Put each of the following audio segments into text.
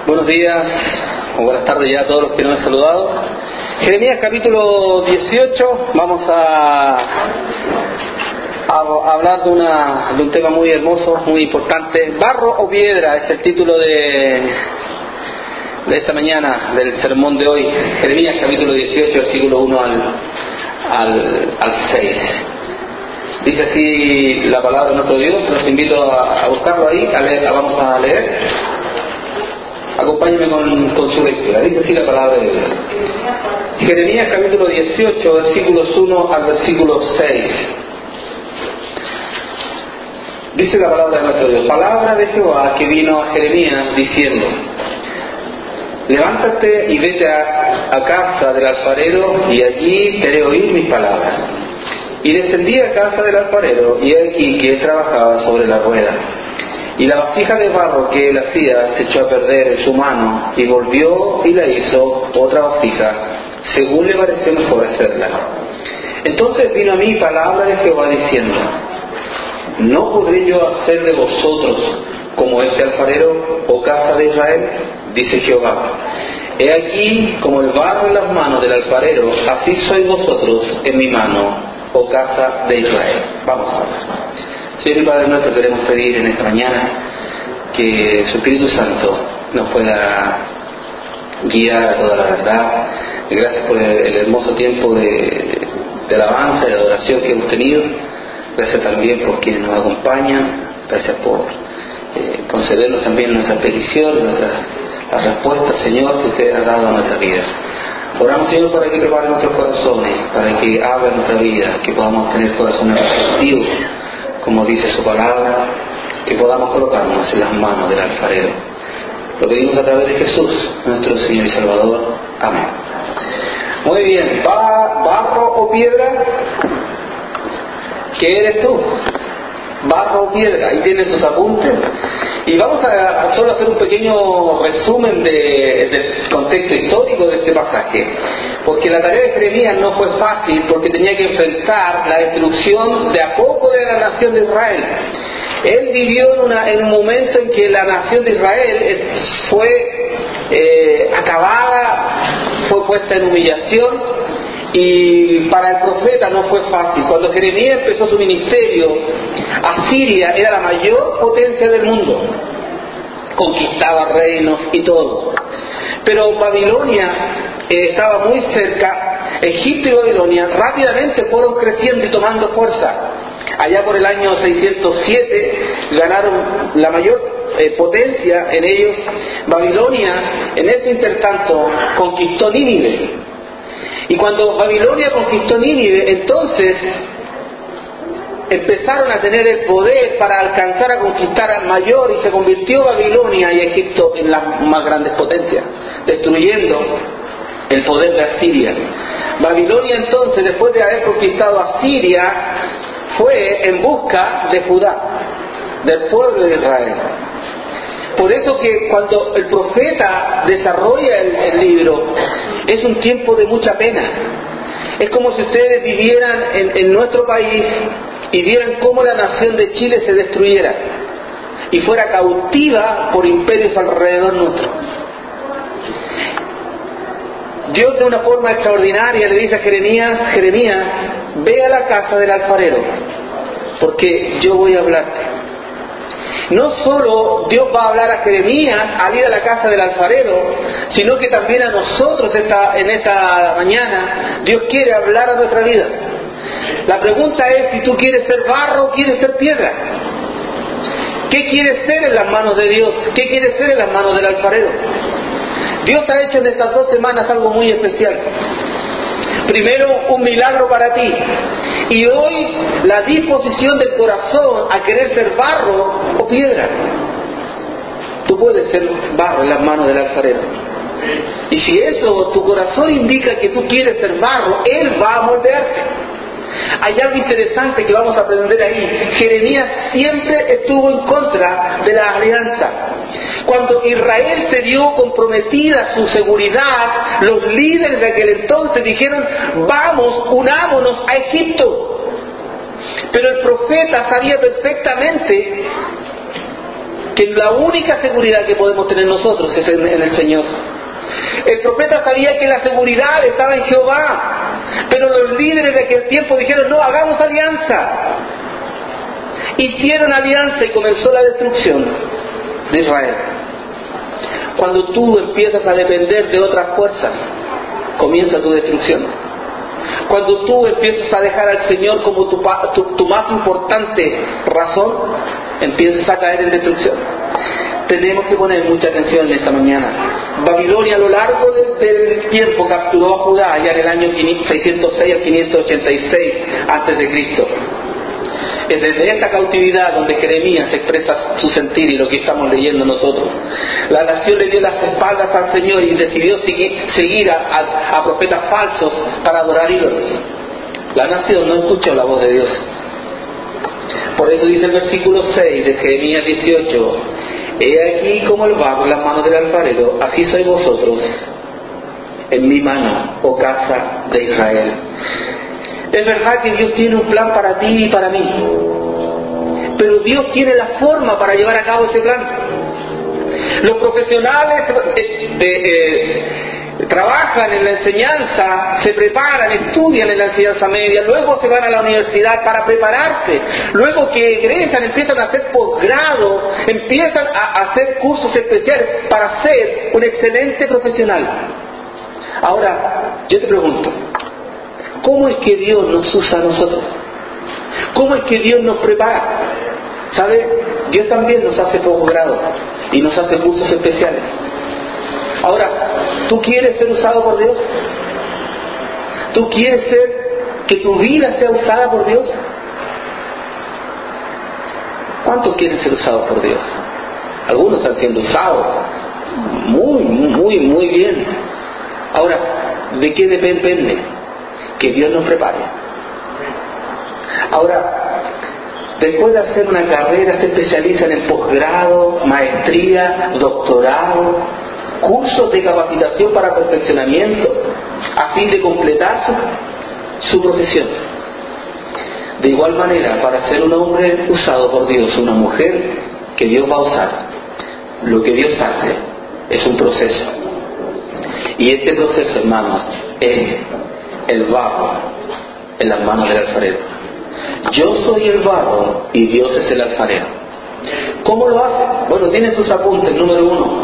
Buenos días o buenas tardes ya a todos los que nos han saludado. Jeremías capítulo 18, vamos a hablar de un tema muy hermoso, muy importante. Barro o piedra es el título de esta mañana, del sermón de hoy. Jeremías capítulo 18, versículo 1 al 6. Dice así la palabra de nuestro Dios. Los invito a buscarlo ahí, vamos a leer. Acompáñenme con su lectura. Dice así la palabra de Dios. Jeremías capítulo 18, versículos 1 al versículo 6. Dice la palabra de nuestro Dios. Palabra de Jehová que vino a Jeremías diciendo: levántate y vete a casa del alfarero, y allí te haré oír mis palabras. Y descendí a casa del alfarero, y he aquí que él trabajaba sobre la rueda. Y la vasija de barro que él hacía se echó a perder en su mano, y volvió y la hizo otra vasija, según le pareció mejor hacerla. Entonces vino a mí palabra de Jehová diciendo: ¿no podré yo hacer de vosotros como este alfarero, oh casa de Israel? Dice Jehová: he aquí como el barro en las manos del alfarero, así sois vosotros en mi mano, oh casa de Israel. Vamos a hablar. Señor y Padre nuestro, queremos pedir en esta mañana que su Espíritu Santo nos pueda guiar a toda la verdad. Gracias por el hermoso tiempo de alabanza y de adoración que hemos tenido. Gracias también por quienes nos acompañan. Gracias por concedernos también nuestras peticiones, las respuestas, Señor, que usted ha dado a nuestra vida. Oramos, Señor, para que prepare nuestros corazones, para que abra nuestra vida, que podamos tener corazones receptivos, como dice su palabra, que podamos colocarnos en las manos del alfarero. Lo pedimos a través de Jesús, nuestro Señor y Salvador. Amén. Muy bien, ¿barro o piedra? ¿Qué eres tú? ¿Barro o piedra? Ahí tienen sus apuntes. Y vamos a solo hacer un pequeño resumen del contexto histórico de este pasaje. Porque la tarea de Jeremías no fue fácil, porque tenía que enfrentar la destrucción de a poco de la nación de Israel. Él vivió en un momento en que la nación de Israel fue acabada, fue puesta en humillación. Y para el profeta no fue fácil. Cuando Jeremías empezó su ministerio, Asiria era la mayor potencia del mundo, conquistaba reinos y todo. Pero Babilonia estaba muy cerca. Egipto y Babilonia rápidamente fueron creciendo y tomando fuerza. Allá por el año 607 ganaron la mayor potencia en ellos. Babilonia en ese intertanto conquistó Nínive. Y cuando Babilonia conquistó Nínive, entonces empezaron a tener el poder para alcanzar a conquistar al mayor, y se convirtió Babilonia y Egipto en las más grandes potencias, destruyendo el poder de Asiria. Babilonia entonces, después de haber conquistado a Siria, fue en busca de Judá, del pueblo de Israel. Por eso que cuando el profeta desarrolla el libro, es un tiempo de mucha pena. Es como si ustedes vivieran en nuestro país y vieran cómo la nación de Chile se destruyera y fuera cautiva por imperios alrededor nuestro. Dios, de una forma extraordinaria, le dice a Jeremías, ve a la casa del alfarero, porque yo voy a hablarte. No solo Dios va a hablar a Jeremías al ir a la casa del alfarero, sino que también a nosotros en esta mañana Dios quiere hablar a nuestra vida. La pregunta es si tú quieres ser barro o quieres ser piedra. ¿Qué quieres ser en las manos de Dios? ¿Qué quieres ser en las manos del alfarero? Dios ha hecho en estas 2 semanas algo muy especial. Primero, un milagro para ti. Y hoy, la disposición del corazón a querer ser barro o piedra. Tú puedes ser barro en las manos del alfarero. Y si eso, tu corazón indica que tú quieres ser barro, Él va a moldearte. Hay algo interesante que vamos a aprender ahí. Jeremías siempre estuvo en contra de la alianza. Cuando Israel se vio comprometida su seguridad, los líderes de aquel entonces dijeron: vamos, unámonos a Egipto. Pero el profeta sabía perfectamente que la única seguridad que podemos tener nosotros es en el Señor. El profeta sabía que la seguridad estaba en Jehová, pero los líderes de aquel tiempo dijeron: no, hagamos alianza. Hicieron alianza y comenzó la destrucción de Israel. Cuando tú empiezas a depender de otras fuerzas, comienza tu destrucción. Cuando tú empiezas a dejar al Señor como tu más importante razón, empiezas a caer en destrucción. Tenemos que poner mucha atención en esta mañana. Babilonia a lo largo del tiempo capturó a Judá ya en el año 606 al 586 a.C. Es desde esta cautividad donde Jeremías expresa su sentir y lo que estamos leyendo nosotros. La nación le dio las espaldas al Señor y decidió seguir a profetas falsos para adorar ídolos. La nación no escuchó la voz de Dios. Por eso dice el versículo 6 de Jeremías 18: he aquí como el barro en las manos del alfarero, así sois vosotros en mi mano, oh casa de Israel. Es verdad que Dios tiene un plan para ti y para mí, pero Dios tiene la forma para llevar a cabo ese plan. Los profesionales trabajan en la enseñanza, se preparan, estudian en la enseñanza media, luego se van a la universidad para prepararse, luego que egresan empiezan a hacer posgrado, empiezan a hacer cursos especiales para ser un excelente profesional. Ahora, yo te pregunto, ¿cómo es que Dios nos usa a nosotros? ¿Cómo es que Dios nos prepara? ¿Sabe? Dios también nos hace posgrado y nos hace cursos especiales. Ahora, ¿tú quieres ser usado por Dios? ¿Tú quieres que tu vida sea usada por Dios? ¿Cuántos quieren ser usados por Dios? Algunos están siendo usados muy bien. Ahora, ¿de qué depende? Que Dios nos prepare. Ahora, después de hacer una carrera se especializan en posgrado, maestría, doctorado, cursos de capacitación para perfeccionamiento, a fin de completar su profesión. De igual manera, para ser un hombre usado por Dios, una mujer que Dios va a usar, lo que Dios hace es un proceso. Y este proceso, hermanos, es el barro en las manos del alfarero. Yo soy el barro y Dios es el alfarero. ¿Cómo lo hace? Bueno, tiene sus apuntes. Número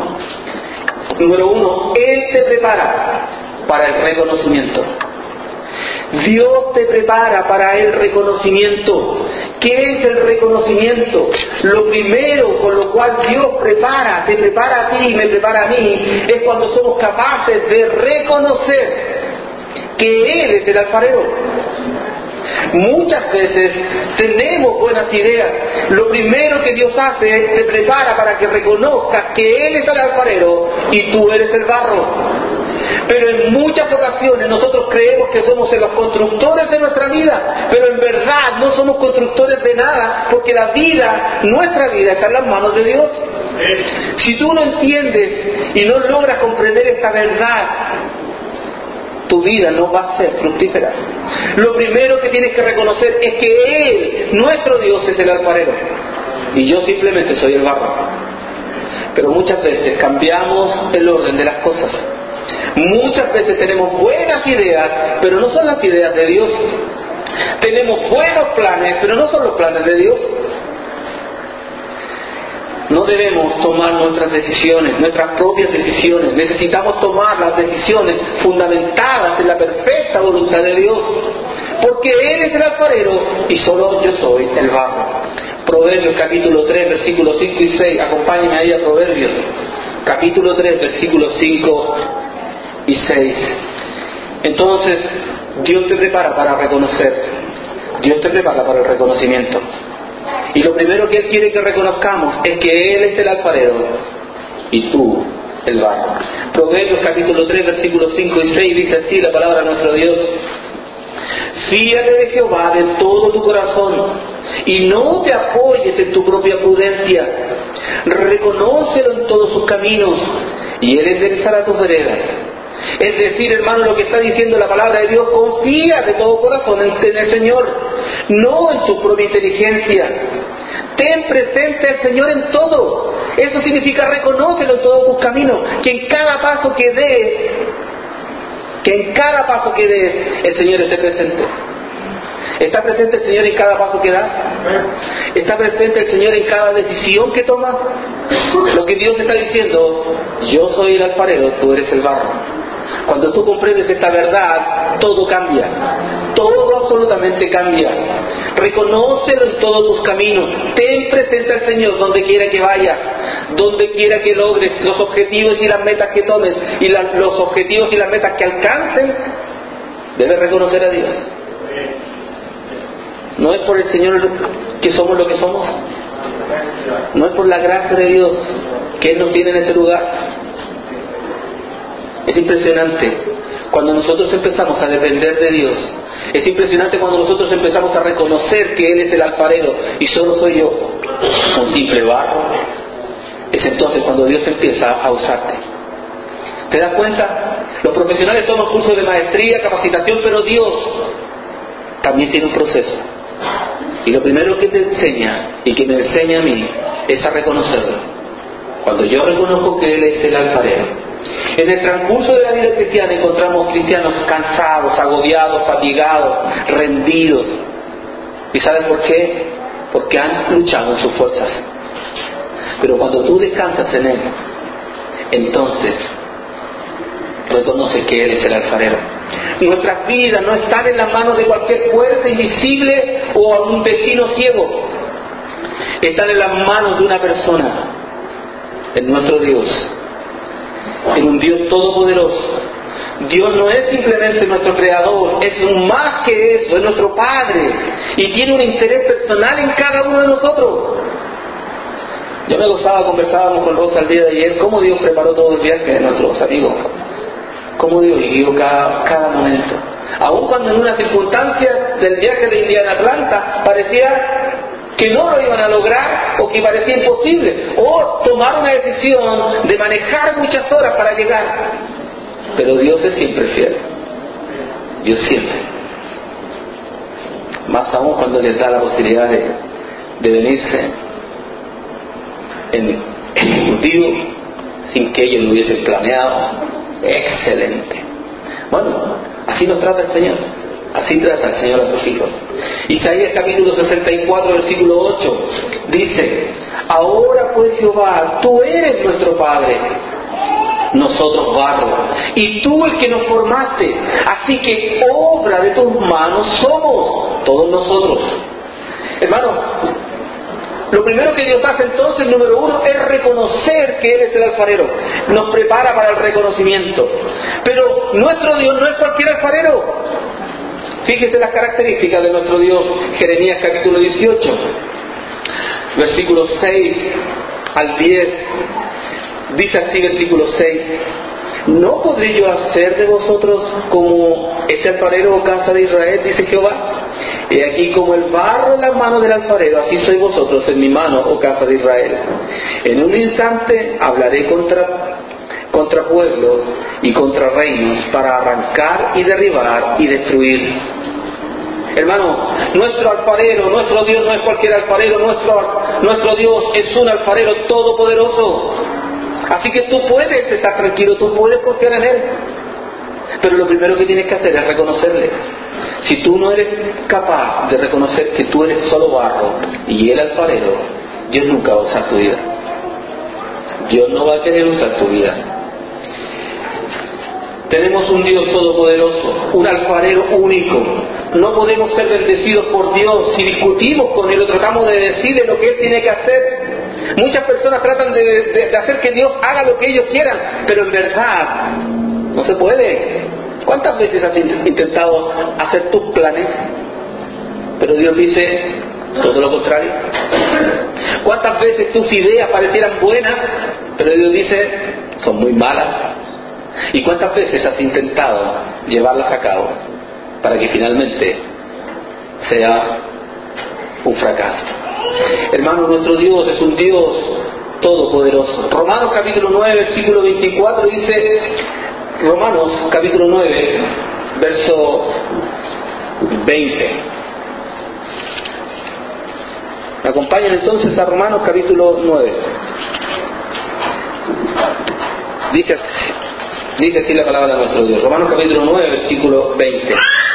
uno, Él te prepara para el reconocimiento. Dios te prepara para el reconocimiento. ¿Qué es el reconocimiento? Lo primero con lo cual Dios te prepara a ti y me prepara a mí, es cuando somos capaces de reconocer que Él es el alfarero. Muchas veces tenemos buenas ideas. Lo primero que Dios hace es te prepara para que reconozcas que Él es el alfarero y tú eres el barro. Pero en muchas ocasiones nosotros creemos que somos los constructores de nuestra vida, pero en verdad no somos constructores de nada, porque nuestra vida está en las manos de Dios. Si tú no entiendes y no logras comprender esta verdad, tu vida no va a ser fructífera. Lo primero que tienes que reconocer es que Él, nuestro Dios, es el alfarero y yo simplemente soy el barro. Pero muchas veces cambiamos el orden de las cosas. Muchas veces tenemos buenas ideas, pero no son las ideas de Dios. Tenemos buenos planes, pero no son los planes de Dios. No debemos tomar nuestras decisiones, nuestras propias decisiones. Necesitamos tomar las decisiones fundamentadas en la perfecta voluntad de Dios, porque Él es el alfarero y solo yo soy el barro. Proverbios capítulo 3, versículos 5 y 6. Acompáñenme ahí a Proverbios capítulo 3, versículos 5 y 6. Entonces, Dios te prepara para reconocer. Dios te prepara para el reconocimiento. Y lo primero que Él quiere que reconozcamos es que Él es el alfarero y tú el barro. Proverbios capítulo 3, versículos 5 y 6 dice así la palabra de nuestro Dios: fíate de Jehová de todo tu corazón y no te apoyes en tu propia prudencia. Reconócelo en todos sus caminos y Él enderezará tus veredas. Es decir, hermano, lo que está diciendo la palabra de Dios: confía de todo corazón en el Señor, no en tu propia inteligencia. Ten presente al Señor en todo Eso significa reconócelo en todos tus caminos, que en cada paso que des, el Señor esté presente. ¿Está presente el Señor en cada paso que das? ¿Está presente el Señor en cada decisión que tomas? Lo que Dios está diciendo: yo soy el alfarero, tú eres el barro. Cuando tú comprendes esta verdad, todo cambia. Todo absolutamente cambia. Reconócelo en todos tus caminos. Ten presente al Señor donde quiera que vayas, donde quiera que logres los objetivos y las metas que tomes, y los objetivos y las metas que alcances. Debes reconocer a Dios. No es por el Señor que somos lo que somos. No es por la gracia de Dios que Él nos tiene en ese lugar. Es impresionante cuando nosotros empezamos a depender de Dios. Es impresionante cuando nosotros empezamos a reconocer que Él es el alfarero y solo soy yo, un simple barro. Es entonces cuando Dios empieza a usarte. ¿Te das cuenta? Los profesionales toman cursos de maestría, capacitación, pero Dios también tiene un proceso. Y lo primero que te enseña y que me enseña a mí es a reconocerlo. Cuando yo reconozco que Él es el alfarero. En el transcurso de la vida cristiana encontramos cristianos cansados, agobiados, fatigados, rendidos. ¿Y sabes por qué? Porque han luchado en sus fuerzas. Pero cuando tú descansas en Él, entonces reconoces que Él es el alfarero. Nuestras vidas no están en las manos de cualquier fuerza invisible o a un destino ciego. Están en las manos de una persona, en nuestro Dios, en un Dios todopoderoso. Dios no es simplemente nuestro creador, es más que eso, es nuestro Padre y tiene un interés personal en cada uno de nosotros. Yo me gozaba, conversábamos con Rosa el día de ayer, cómo Dios preparó todo el viaje de nuestros amigos, cómo Dios guió cada momento. Aun cuando en una circunstancia del viaje de Indiana a Atlanta parecía que no lo iban a lograr o que parecía imposible, o tomar una decisión de manejar muchas horas para llegar. Pero Dios es siempre fiel. Dios siempre. Más aún cuando les da la posibilidad de venirse en ejecutivo sin que ellos lo hubiesen planeado. Excelente. Bueno, así nos trata el Señor. Así trata el Señor a sus hijos. Isaías capítulo 64, versículo 8 dice: ahora pues Jehová, tú eres nuestro Padre, nosotros barro, y tú el que nos formaste, así que obra de tus manos somos todos nosotros. Hermano, lo primero que Dios hace entonces, número uno, es reconocer que Él es el alfarero. Nos prepara para el reconocimiento. Pero nuestro Dios no es cualquier alfarero. Fíjese las características de nuestro Dios. Jeremías capítulo 18, versículos 6 al 10. Dice así, versículo 6: ¿no podré yo hacer de vosotros como este alfarero, oh casa de Israel? Dice Jehová. He aquí como el barro en las manos del alfarero, así sois vosotros en mi mano, oh casa de Israel. En un instante hablaré contra pueblos y contra reinos para arrancar y derribar y destruir. Hermano, nuestro alfarero, nuestro Dios no es cualquier alfarero, nuestro Dios es un alfarero todopoderoso. Así que tú puedes estar tranquilo, tú puedes confiar en Él. Pero lo primero que tienes que hacer es reconocerle. Si tú no eres capaz de reconocer que tú eres solo barro y Él alfarero, Dios nunca va a usar tu vida. Dios no va a querer usar tu vida. Tenemos un Dios todopoderoso, un alfarero único. No podemos ser bendecidos por Dios si discutimos con Él o tratamos de decirle lo que Él tiene que hacer. Muchas personas tratan de hacer que Dios haga lo que ellos quieran, pero en verdad no se puede. ¿Cuántas veces has intentado hacer tus planes? Pero Dios dice todo lo contrario. ¿Cuántas veces tus ideas parecieran buenas, pero Dios dice son muy malas? ¿Y cuántas veces has intentado llevarlas a cabo para que finalmente sea un fracaso? Hermano, nuestro Dios es un Dios todopoderoso. Romanos capítulo 9, versículo 24 dice, Romanos capítulo 9, verso 20. Me acompañan entonces a Romanos capítulo 9. Dice así la palabra de nuestro Dios. Romanos capítulo 9, versículo 20.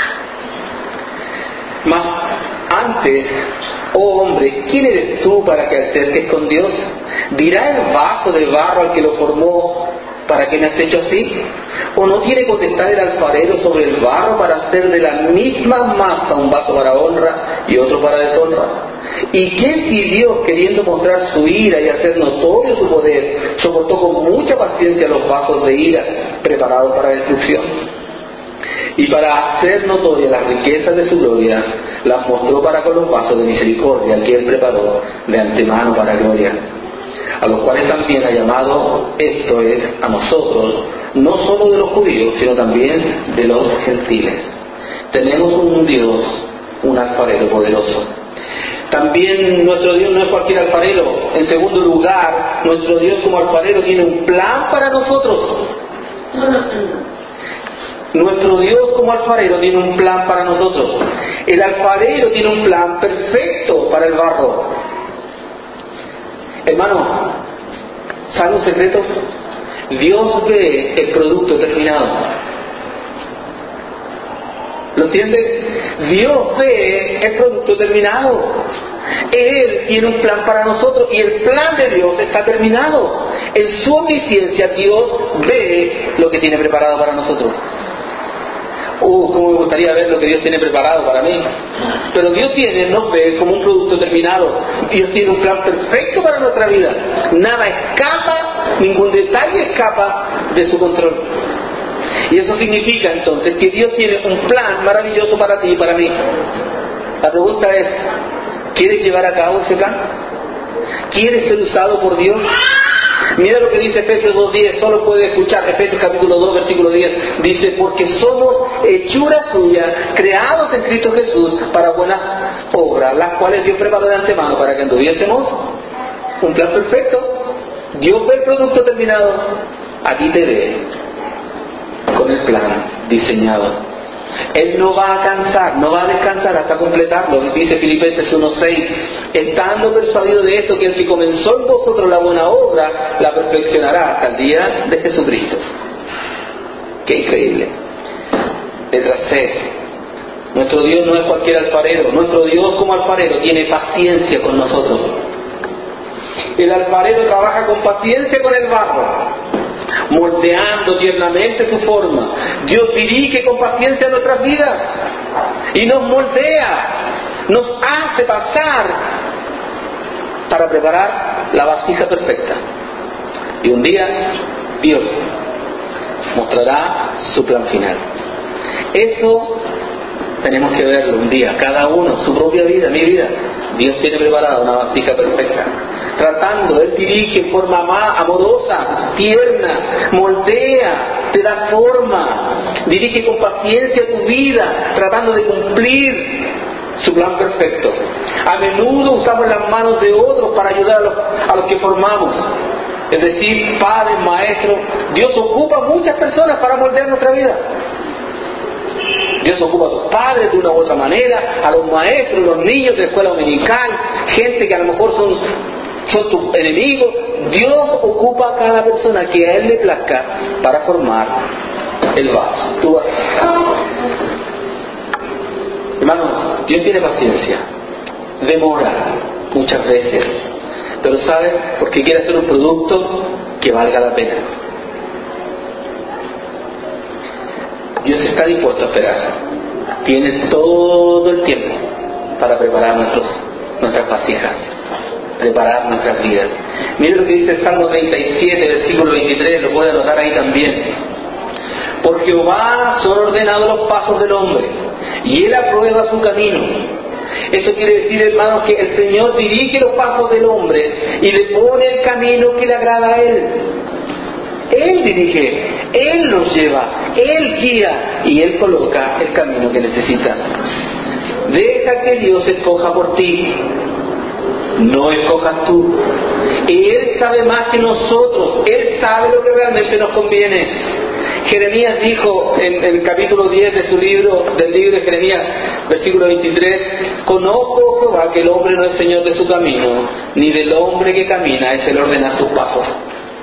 Mas antes, oh hombre, ¿quién eres tú para que alterques con Dios? ¿Dirá el vaso de barro al que lo formó, ¿para qué me has hecho así? ¿O no tiene potestad el alfarero sobre el barro para hacer de la misma masa un vaso para honra y otro para deshonra? ¿Y qué si Dios, queriendo mostrar su ira y hacer notorio su poder, soportó con mucha paciencia los vasos de ira preparados para destrucción? Y para hacer notorias las riquezas de su gloria, las mostró para con los vasos de misericordia que Él preparó de antemano para gloria, a los cuales también ha llamado, esto es, a nosotros, no solo de los judíos, sino también de los gentiles. Tenemos un Dios, un alfarero poderoso. También nuestro Dios no es cualquier alfarero. En segundo lugar, nuestro Dios como alfarero tiene un plan para nosotros. Nuestro Dios como alfarero tiene un plan para nosotros. El alfarero tiene un plan perfecto para el barro. Hermano, ¿sabe un secreto? Dios ve el producto terminado. ¿Lo entiende? Dios ve el producto terminado. Él tiene un plan para nosotros y el plan de Dios está terminado. En su omnisciencia Dios ve lo que tiene preparado para nosotros. Cómo me gustaría ver lo que Dios tiene preparado para mí. Pero Dios nos ve como un producto terminado. Dios tiene un plan perfecto para nuestra vida. Nada escapa, ningún detalle escapa de su control. Y eso significa entonces que Dios tiene un plan maravilloso para ti y para mí. La pregunta es, ¿quieres llevar a cabo ese plan? ¿Quieres ser usado por Dios? Mira lo que dice Efesios 2.10, solo puede escuchar Efesios capítulo 2, versículo 10. Dice, porque somos hechura suya, creados en Cristo Jesús para buenas obras, las cuales Dios preparó de antemano para que anduviésemos un plan perfecto. Dios ve el producto terminado, a ti te ve con el plan diseñado. Él no va a cansar, no va a descansar hasta completarlo. Dice Filipenses 1.6, estando persuadido de esto, que el que comenzó en vosotros la buena obra, la perfeccionará hasta el día de Jesucristo. ¡Qué increíble! Letra C. Nuestro Dios no es cualquier alfarero. Nuestro Dios como alfarero tiene paciencia con nosotros. El alfarero trabaja con paciencia con el barro, moldeando tiernamente su forma. Dios dirige con paciencia nuestras vidas y nos moldea, nos hace pasar para preparar la vasija perfecta. Y un día Dios mostrará su plan final. Eso tenemos que verlo un día, cada uno, su propia vida, mi vida. Dios tiene preparada una vasija perfecta. Tratando, Él dirige en forma amorosa, tierna, moldea, te da forma, dirige con paciencia tu vida, tratando de cumplir su plan perfecto. A menudo usamos las manos de otros para ayudar a los que formamos, es decir, padres, maestros. Dios ocupa a muchas personas para moldear nuestra vida. Dios ocupa a los padres de una u otra manera, a los maestros, los niños de la escuela dominical, gente que a lo mejor son tus enemigos. Dios ocupa a cada persona que a Él le plazca para formar el vaso, tu vaso. Hermanos, Dios tiene paciencia, demora muchas veces, pero ¿sabe? Porque quiere hacer un producto que valga la pena. Dios está dispuesto a esperar, tiene todo el tiempo para preparar nuestras vasijas, preparar nuestras vidas. Miren lo que dice el Salmo 37, versículo 23, lo puede anotar ahí también. Por Jehová son ordenados los pasos del hombre, y Él aprueba su camino. Esto quiere decir, hermanos, que el Señor dirige los pasos del hombre y le pone el camino que le agrada a Él. Él dirige, Él los lleva, Él guía y Él coloca el camino que necesita. Deja que Dios escoja por ti, no escojas tú. Él sabe más que nosotros, Él sabe lo que realmente nos conviene. Jeremías dijo en el capítulo 10 de del libro de Jeremías, versículo 23, conozco, Jehová, que el hombre no es señor de su camino, ni del hombre que camina es el ordenar sus pasos.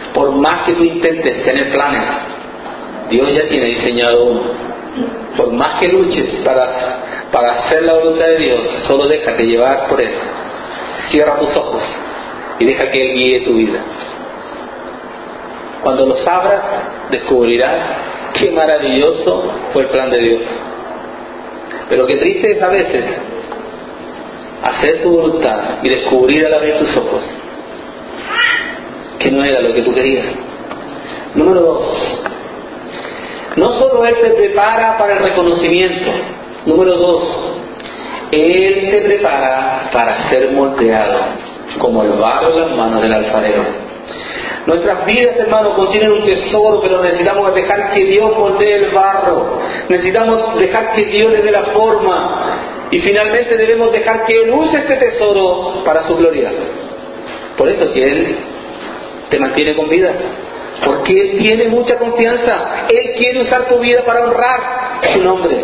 Por más que tú intentes tener planes, Dios ya tiene diseñado uno. Por más que luches para hacer la voluntad de Dios, solo déjate llevar por Él. Cierra tus ojos y deja que Él guíe tu vida. Cuando los abras, descubrirás qué maravilloso fue el plan de Dios. Pero qué triste es a veces hacer tu voluntad y descubrir al abrir tus ojos que no era lo que tú querías. Número 2. No solo Él te prepara para el reconocimiento. Número 2. Él te prepara para ser moldeado como el barro en las manos del alfarero. Nuestras vidas, hermanos, contienen un tesoro, pero necesitamos dejar que Dios moldee el barro. Necesitamos dejar que Dios le dé la forma. Y finalmente debemos dejar que Él use este tesoro para su gloria. Por eso que Él te mantiene con vida. Porque Él tiene mucha confianza. Él quiere usar tu vida para honrar su nombre.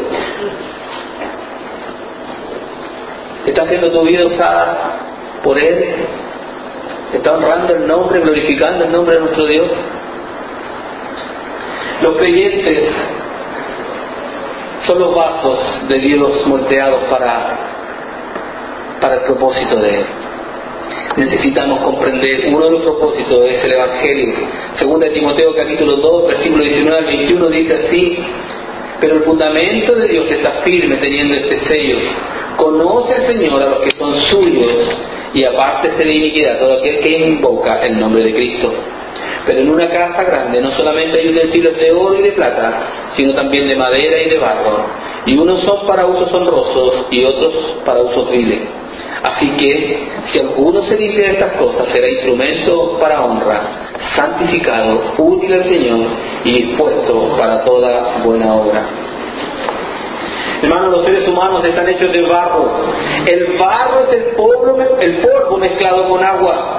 ¿Está siendo tu vida usada por Él? ¿Está honrando el nombre, glorificando el nombre de nuestro Dios? Los creyentes son los vasos de Dios moldeados para el propósito de Él. Necesitamos comprender, uno de los propósitos es el Evangelio. Segunda de Timoteo capítulo 2, versículo 19 al 21 dice así: pero el fundamento de Dios está firme teniendo este sello. Conoce el Señor a los que son suyos y apártese de iniquidad todo aquel que invoca el nombre de Cristo. Pero en una casa grande no solamente hay utensilios de oro y de plata, sino también de madera y de barro, y unos son para usos honrosos y otros para usos viles. Así que, si alguno se limpia de estas cosas, será instrumento para honra, santificado, útil al Señor y dispuesto para toda buena obra. Hermanos, los seres humanos están hechos de barro. El barro es el polvo mezclado con agua.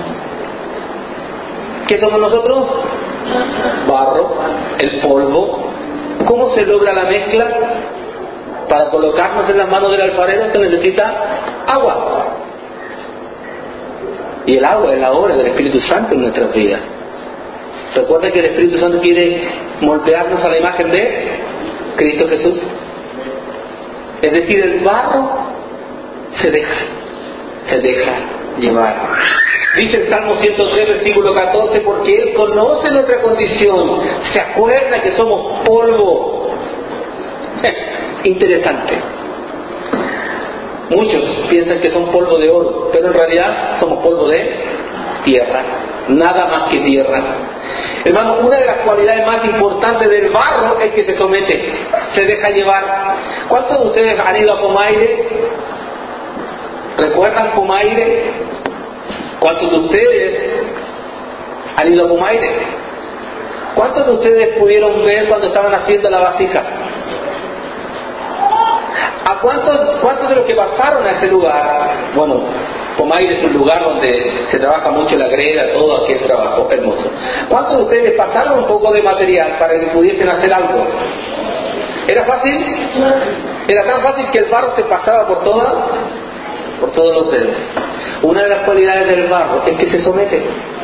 ¿Qué somos nosotros? Barro, el polvo. ¿Cómo se logra la mezcla? Para colocarnos en las manos del alfarero se necesita agua. Y el agua es la obra del Espíritu Santo en nuestras vidas. Recuerda que el Espíritu Santo quiere moldearnos a la imagen de Cristo Jesús. Es decir, el barro se deja llevar. Dice el Salmo 103, versículo 14, porque Él conoce nuestra condición, se acuerda que somos polvo. Interesante. Muchos piensan que son polvo de oro, pero en realidad somos polvo de tierra, nada más que tierra. Hermano, una de las cualidades más importantes del barro es que se somete, se deja llevar. ¿Cuántos de ustedes han ido a Pomaire? ¿Recuerdan Pomaire? ¿Cuántos de ustedes han ido a Pomaire? ¿Cuántos de ustedes pudieron ver cuando estaban haciendo la vasija? ¿A cuántos de los que pasaron a ese lugar? Bueno, Pomaire es un lugar donde se trabaja mucho la greda, todo aquel trabajo hermoso. ¿Cuántos de ustedes pasaron un poco de material para que pudiesen hacer algo? ¿Era fácil? Era tan fácil que el barro se pasaba por todos los dedos. Una de las cualidades del barro es que se somete.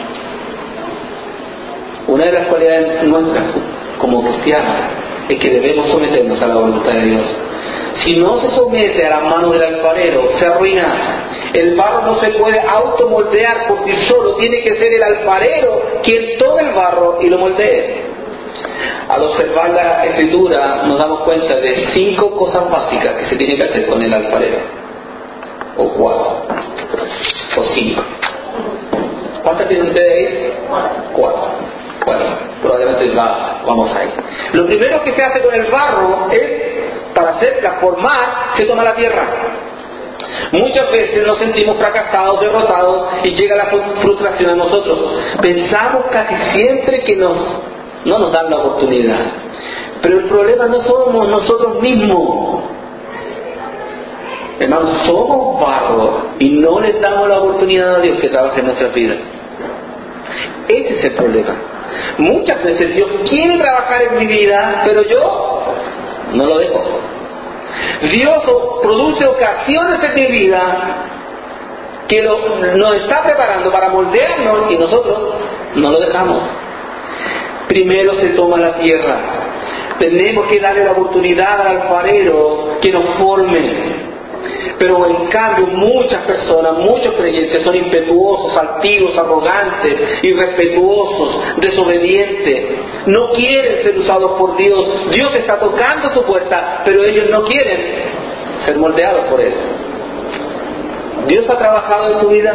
Una de las cualidades nuestras como cristianos es que debemos someternos a la voluntad de Dios. Si no se somete a las manos del alfarero, se arruina. El barro no se puede automoldear por sí solo, tiene que ser el alfarero quien tome el barro y lo moldee. Al observar la escritura nos damos cuenta de 5 cosas básicas que se tienen que hacer con el alfarero. O 4. O 5. ¿Cuántas tienen ustedes ahí? 4. Bueno, probablemente vamos ahí. Lo primero que se hace con el barro es, para hacerla formar, se toma la tierra. Muchas veces nos sentimos fracasados, derrotados, y llega la frustración a nosotros. Pensamos casi siempre que no nos dan la oportunidad. Pero el problema no somos nosotros mismos. Hermanos, somos barro y no le damos la oportunidad a Dios que trabaje en nuestras vidas. Ese es el problema. Muchas veces Dios quiere trabajar en mi vida, pero yo no lo dejo. Dios produce ocasiones en mi vida que nos está preparando para moldearnos y nosotros No lo dejamos. Primero se toma la tierra. Tenemos que darle la oportunidad al alfarero que nos forme. Pero en cambio muchas personas, muchos creyentes son impetuosos, altivos, arrogantes, irrespetuosos, desobedientes. No quieren ser usados por Dios. Dios está tocando su puerta, pero ellos no quieren ser moldeados por Él. ¿Dios ha trabajado en tu vida?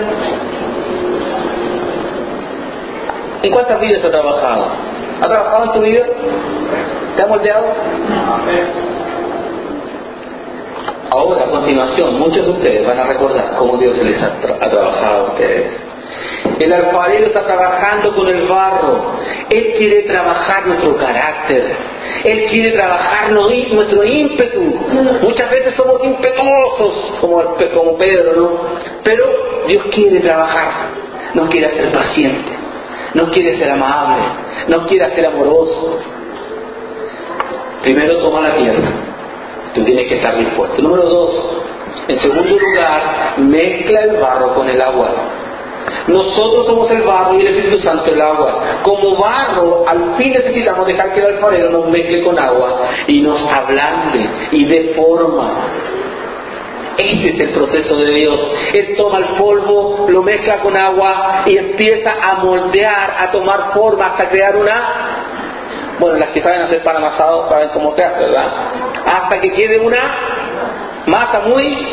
¿En cuántas vidas ha trabajado? ¿Ha trabajado en tu vida? ¿Te ha moldeado? Ahora, a continuación, muchos de ustedes van a recordar cómo Dios les ha trabajado a ustedes. El alfarero está trabajando con el barro. Él quiere trabajar nuestro carácter. Él quiere trabajar nuestro ímpetu. Muchas veces somos impetuosos, como Pedro, ¿no? Pero Dios quiere trabajar. Nos quiere hacer pacientes. Nos quiere ser amable. Nos quiere hacer amorosos. Primero toma la tierra. Tú tienes que estar dispuesto. Número 2. En segundo lugar, mezcla el barro con el agua. Nosotros somos el barro y el Espíritu Santo el agua. Como barro, al fin necesitamos dejar que el alfarero nos mezcle con agua y nos ablande y dé forma. Este es el proceso de Dios. Él toma el polvo, lo mezcla con agua y empieza a moldear, a tomar forma hasta crear una... Bueno, las que saben hacer pan amasado saben cómo se hace, ¿verdad? Hasta que quede una masa muy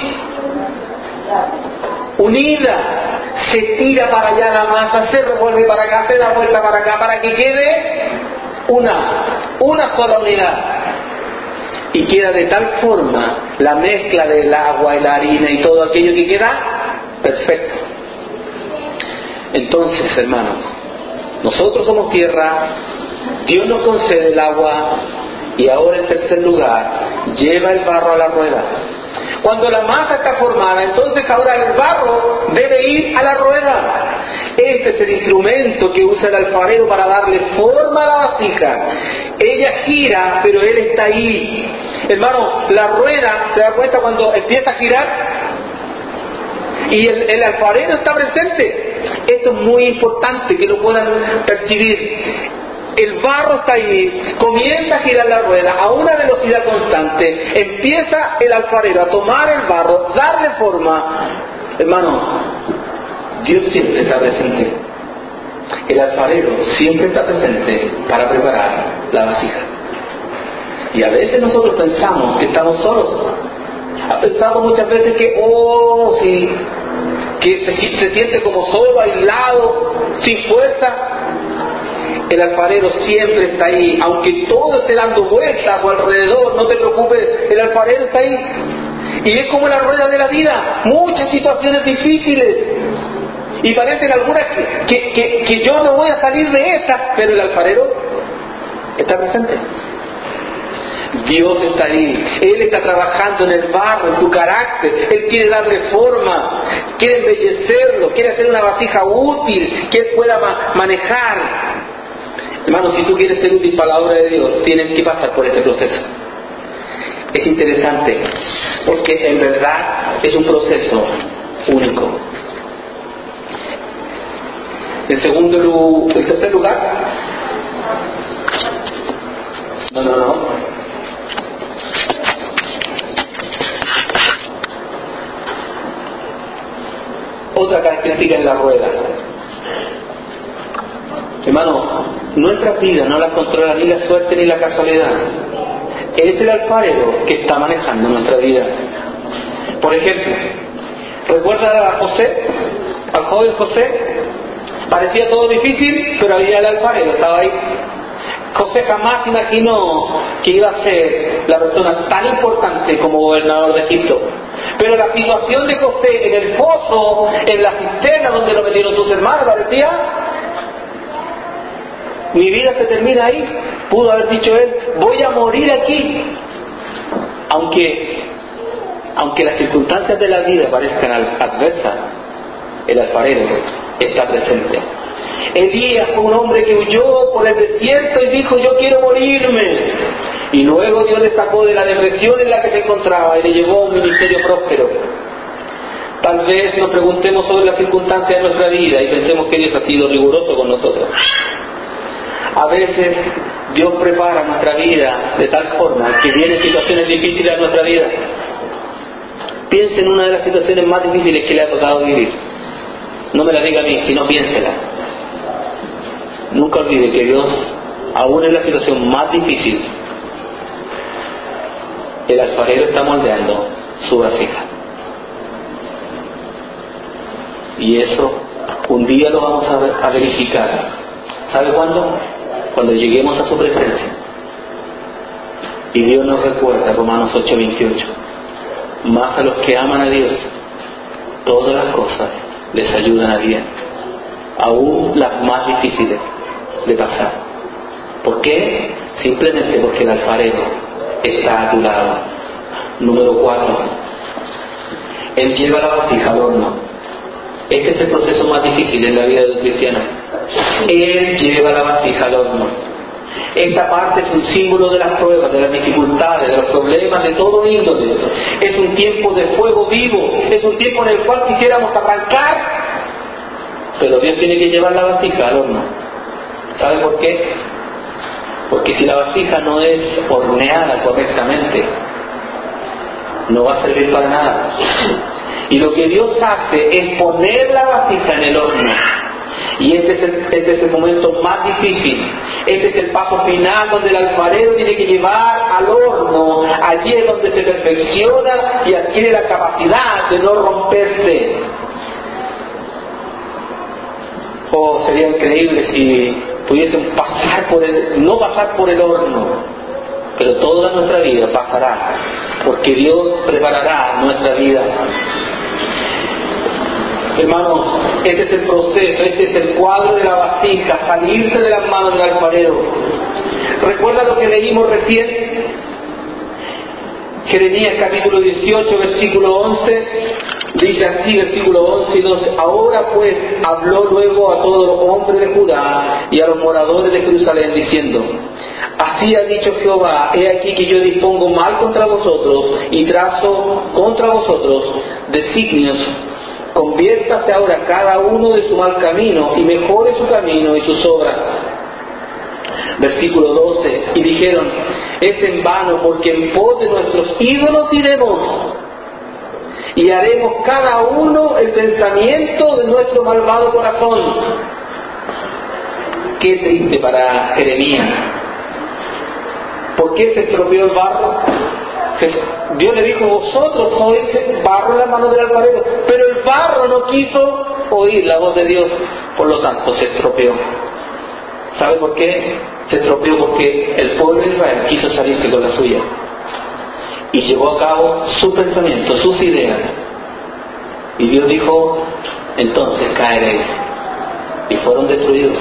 unida. Se tira para allá la masa, se revuelve para acá, se da vuelta para acá, para que quede una sola unidad. Y queda de tal forma la mezcla del agua y la harina y todo aquello que queda perfecto. Entonces, hermanos, nosotros somos tierra, Dios nos concede el agua y ahora en tercer lugar lleva el barro a la rueda. Cuando la masa está formada, entonces ahora el barro debe ir a la rueda. Este es el instrumento que usa el alfarero para darle forma a la vasija. Ella gira, pero él está ahí. Hermano, la rueda, ¿se da cuenta cuando empieza a girar? Y el alfarero está presente. Esto es muy importante que lo puedan percibir. El barro está ahí, comienza a girar la rueda a una velocidad constante, empieza el alfarero a tomar el barro, darle forma. Hermano, Dios siempre está presente. El alfarero siempre está presente para preparar la vasija. Y a veces nosotros pensamos que estamos solos. Pensamos muchas veces que, sí, que se siente como solo, aislado, sin fuerza. El alfarero siempre está ahí, aunque todo esté dando vueltas a su alrededor, no te preocupes, el alfarero está ahí. Y es como la rueda de la vida, muchas situaciones difíciles. Y parecen algunas que yo no voy a salir de estas, pero el alfarero está presente. Dios está ahí, Él está trabajando en el barro, en tu carácter, Él quiere darle forma, quiere embellecerlo, quiere hacer una vasija útil que Él pueda manejar. Hermano, si tú quieres ser útil para la obra de Dios, tienes que pasar por este proceso. Es interesante, porque en verdad es un proceso único. En tercer lugar, no. Otra característica es la rueda. Hermano, nuestras vidas no las controla ni la suerte ni la casualidad. Es el alfarero que está manejando nuestra vida. Por ejemplo, ¿recuerda a José? Al joven José. Parecía todo difícil, pero había el alfarero, estaba ahí. José jamás imaginó que iba a ser la persona tan importante como gobernador de Egipto. Pero la situación de José en el pozo, en la cisterna donde lo metieron sus hermanos, parecía: mi vida se termina ahí. Pudo haber dicho él: voy a morir aquí. Aunque las circunstancias de la vida parezcan adversas, el alfarero está presente. Elías fue un hombre que huyó por el desierto y dijo: yo quiero morirme. Y luego Dios le sacó de la depresión en la que se encontraba y le llevó a un ministerio próspero. Tal vez nos preguntemos sobre las circunstancias de nuestra vida y pensemos que Dios ha sido riguroso con nosotros. A veces Dios prepara nuestra vida de tal forma que vienen situaciones difíciles a nuestra vida. Piense en una de las situaciones más difíciles que le ha tocado vivir. No me la diga a mí, sino piénsela. Nunca olvide que Dios, aún en la situación más difícil, el alfarero está moldeando su vasija. Y eso un día lo vamos a verificar. ¿Sabe cuándo? Cuando lleguemos a su presencia. Y Dios nos recuerda, Romanos 8:28, más a los que aman a Dios, todas las cosas les ayudan a bien, aún las más difíciles de pasar. ¿Por qué? Simplemente porque el alfarero está a tu lado. Número 4, Él lleva la vasija al horno. Este es el proceso más difícil en la vida del cristiano. Él lleva la vasija al horno. Esta parte es un símbolo de las pruebas, de las dificultades, de los problemas de todo índole. Es un tiempo de fuego vivo, es un tiempo en el cual quisiéramos arrancar, pero Dios tiene que llevar la vasija al horno. ¿Sabe por qué? Porque si la vasija no es horneada correctamente, no va a servir para nada. Y lo que Dios hace es poner la vasija en el horno. Y este es el momento más difícil. Este es el paso final donde el alfarero tiene que llevar al horno. Allí es donde se perfecciona y adquiere la capacidad de no romperse. Oh, sería increíble si pudiesen no pasar por el horno. Pero toda nuestra vida pasará, porque Dios preparará nuestra vida. Hermanos, este es el proceso, este es el cuadro de la vasija, salirse de las manos del alfarero. ¿Recuerda lo que leímos recién? Jeremías capítulo 18, versículo 11, dice así, versículo 11 y 12: Ahora pues habló luego a todos los hombres de Judá y a los moradores de Jerusalén, diciendo: Así ha dicho Jehová, he aquí que yo dispongo mal contra vosotros y trazo contra vosotros designios. Conviértase ahora cada uno de su mal camino y mejore su camino y sus obras. Versículo 12: Y dijeron: es en vano, porque en pos de nuestros ídolos iremos y haremos cada uno el pensamiento de nuestro malvado corazón. Qué triste para Jeremías. ¿Por qué se estropeó el barro? Dios le dijo: vosotros sois barro en la mano del alfarero, pero el barro no quiso oír la voz de Dios, por lo tanto se estropeó. ¿Sabe por qué? Se estropeó porque el pueblo de Israel quiso salirse con la suya y llevó a cabo su pensamiento, sus ideas, y Dios dijo: entonces caeréis. Y fueron destruidos.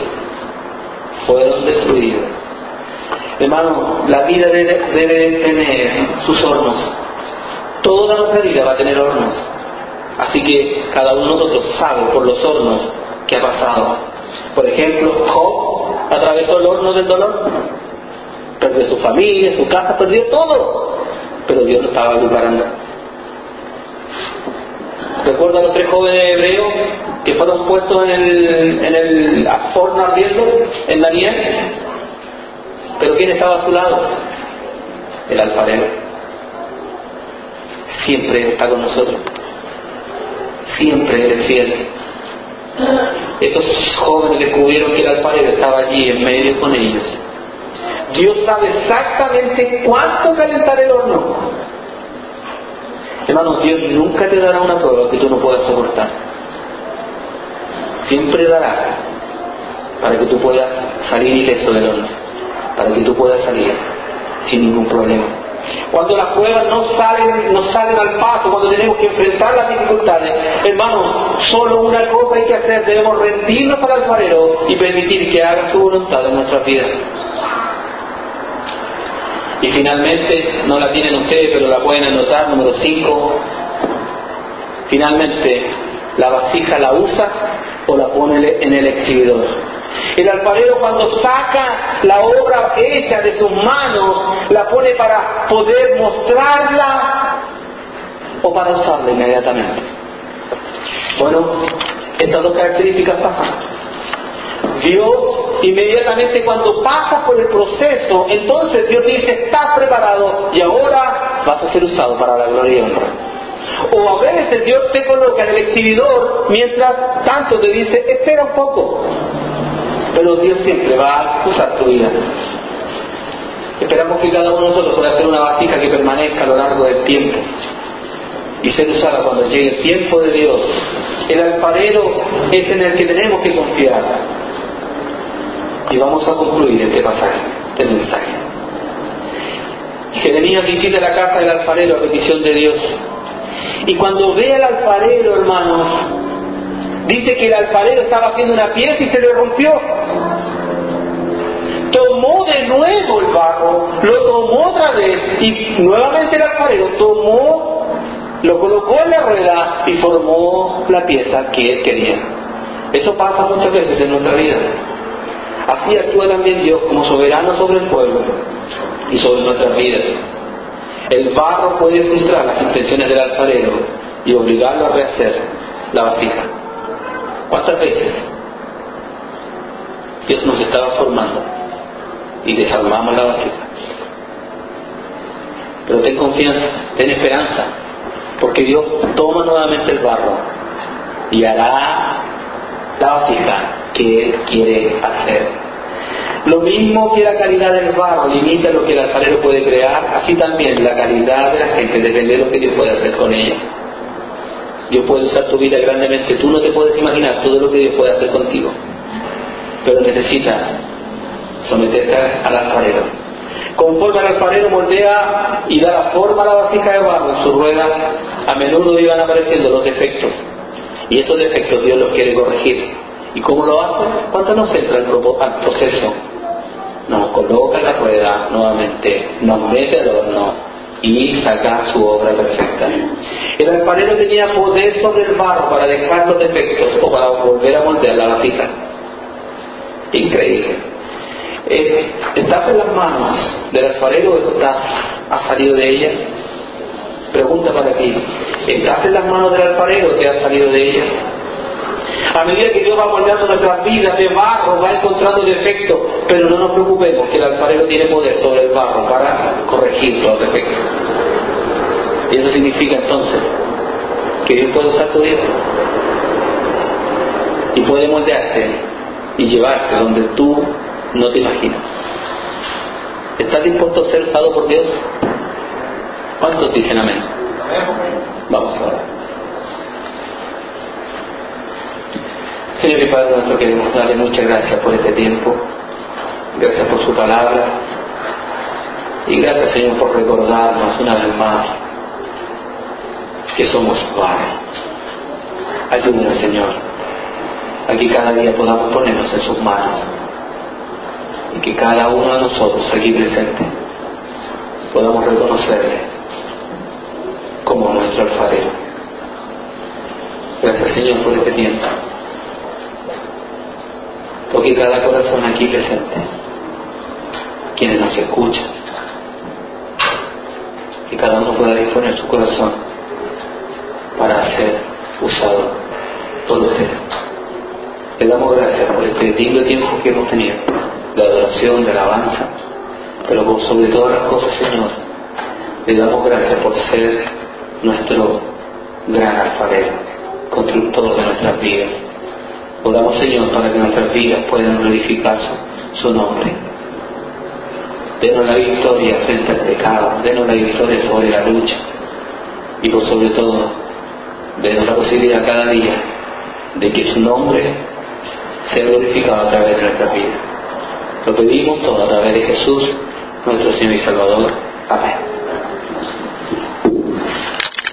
Hermano, la vida debe tener sus hornos. Toda nuestra vida va a tener hornos. Así que cada uno de nosotros sabe por los hornos que ha pasado. Por ejemplo, Job atravesó el horno del dolor. Perdió su familia, su casa, perdió todo. Pero Dios lo estaba preparando. ¿Recuerda a los 3 jóvenes hebreos que fueron puestos en el horno ardiendo, en Daniel? ¿Pero quién estaba a su lado? El alfarero. Siempre está con nosotros. Siempre Él es fiel. Estos jóvenes descubrieron que el alfarero estaba allí en medio con ellos. Dios sabe exactamente cuánto calentar el horno. Hermano, Dios nunca te dará una prueba que tú no puedas soportar. Siempre dará para que tú puedas salir ileso del horno, para que tú puedas salir sin ningún problema. Cuando las pruebas no salen al paso, cuando tenemos que enfrentar las dificultades, hermano, solo una cosa hay que hacer: debemos rendirnos al alfarero y permitir que haga su voluntad en nuestras vidas. Y finalmente, no la tienen ustedes, pero la pueden anotar, número 5. Finalmente, la vasija la usa o la pone en el exhibidor. El alfarero, cuando saca la obra hecha de sus manos, la pone para poder mostrarla o para usarla inmediatamente. Bueno, estas dos características pasan. Dios, inmediatamente cuando pasas por el proceso, entonces Dios dice, estás preparado y ahora vas a ser usado para la gloria y honra. O a veces Dios te coloca en el exhibidor, mientras tanto te dice, espera un poco. Pero Dios siempre va a usar tu vida. Esperamos que cada uno de nosotros pueda hacer una vasija que permanezca a lo largo del tiempo y ser usada cuando llegue el tiempo de Dios. El alfarero es en el que tenemos que confiar. Y vamos a concluir este pasaje, este mensaje. Jeremías visita la casa del alfarero a petición de Dios. Y cuando ve al alfarero, hermanos, dice que el alfarero estaba haciendo una pieza y se le rompió. Tomó de nuevo el barro, lo tomó otra vez y nuevamente el alfarero lo colocó en la rueda y formó la pieza que él quería. Eso pasa muchas veces en nuestra vida. Así actúa también Dios como soberano sobre el pueblo y sobre nuestras vidas. El barro puede frustrar las intenciones del alfarero y obligarlo a rehacer la vasija. ¿Cuántas veces Dios nos estaba formando y desarmamos la vasija? Pero ten confianza, ten esperanza, porque Dios toma nuevamente el barro y hará la vasija que Él quiere hacer. Lo mismo que la calidad del barro limita lo que el alfarero puede crear, así también la calidad de la gente depende de lo que Dios puede hacer con ella. Dios puede usar tu vida grandemente, tú no te puedes imaginar todo lo que Dios puede hacer contigo, pero necesitas someterte al alfarero. Conforme al alfarero moldea y da la forma a la vasija de barro en su rueda, a menudo iban apareciendo los defectos, y esos defectos Dios los quiere corregir. ¿Y cómo lo hace? Cuando nos entra al proceso, nos coloca en la rueda nuevamente, nos mete al horno y saca su obra perfecta. El alfarero tenía poder sobre el barro para dejar los defectos o para volver a moldear la vasija. Increíble. ¿Estás en las manos del alfarero o has salido de ella? Pregunta para ti. ¿Estás en las manos del alfarero o te has salido de ella? A medida que Dios va moldeando nuestras vidas de barro, va encontrando defectos, pero no nos preocupemos que el alfarero tiene poder sobre el barro para corregir los defectos. Y eso significa entonces que Dios puede usar tu vida y puede moldearte y llevarte donde tú no te imaginas. ¿Estás dispuesto a ser usado por Dios? ¿Cuántos dicen amén? Vamos ahora. Señor y Padre nuestro, queremos darle muchas gracias por este tiempo, gracias por su palabra y gracias, Señor, por recordarnos una vez más que somos su barro. Ayúdanos, Señor, a que cada día podamos ponernos en sus manos y que cada uno de nosotros aquí presente podamos reconocerle como nuestro alfarero. Gracias, Señor, por este tiempo. Toque cada corazón aquí presente, quienes nos escuchan, que cada uno pueda disponer su corazón para ser usado por usted. Le damos gracias por este lindo tiempo que hemos tenido de adoración, de alabanza, pero por sobre todas las cosas, Señor, le damos gracias por ser nuestro gran alfarero, constructor de nuestras vidas. Oramos, Señor, para que nuestras vidas puedan glorificar su nombre. Denos la victoria frente al pecado, denos la victoria sobre la lucha y por sobre todo, denos la posibilidad cada día de que su nombre sea glorificado a través de nuestras vidas. Lo pedimos todo a través de Jesús, nuestro Señor y Salvador. Amén.